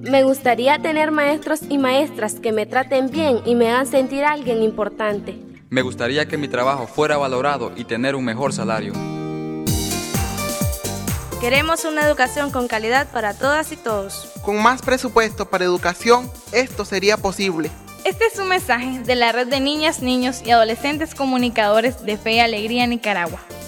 Me gustaría tener maestros y maestras que me traten bien y me hagan sentir alguien importante. Me gustaría que mi trabajo fuera valorado y tener un mejor salario. Queremos una educación con calidad para todas y todos. Con más presupuesto para educación, esto sería posible. Este es un mensaje de la Red de Niñas, Niños y Adolescentes Comunicadores de Fe y Alegría Nicaragua.